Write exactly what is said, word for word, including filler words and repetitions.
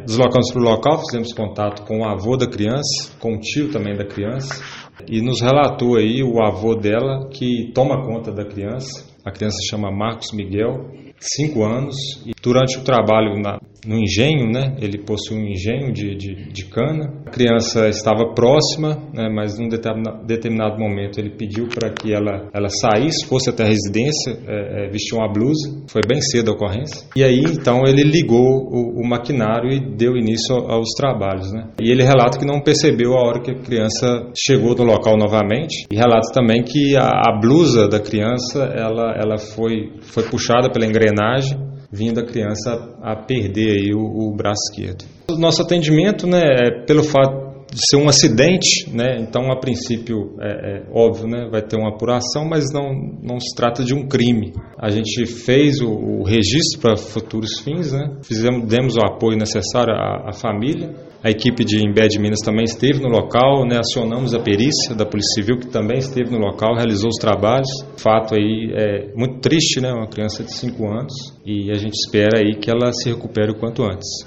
deslocamos para o local, fizemos contato com o avô da criança, com o tio também da criança, e nos relatou aí o avô dela que toma conta da criança. A criança se chama Marcos Miguel, cinco anos, e durante o trabalho na, no engenho, né, ele possui um engenho de, de, de cana. A criança estava próxima, né, mas num determinado, determinado momento ele pediu para que ela, ela saísse, fosse até a residência, é, é, vestiu uma blusa, foi bem cedo a ocorrência. E aí então ele ligou o, o maquinário e deu início aos trabalhos, né. E ele relata que não percebeu a hora que a criança chegou no local novamente, e relata também que a, a blusa da criança, ela, ela foi, foi puxada pela engrenagem, vindo a criança a perder aí o, o braço esquerdo. O nosso atendimento, né, é pelo fato de ser um acidente, né, então a princípio é, é óbvio, né, vai ter uma apuração, mas não, não se trata de um crime. A gente fez o, o registro para futuros fins, né, fizemos, demos o apoio necessário à, à família. A equipe de Embed Minas também esteve no local, né, acionamos a perícia da Polícia Civil, que também esteve no local, realizou os trabalhos. O fato aí é muito triste, né, uma criança de cinco anos, e a gente espera aí que ela se recupere o quanto antes.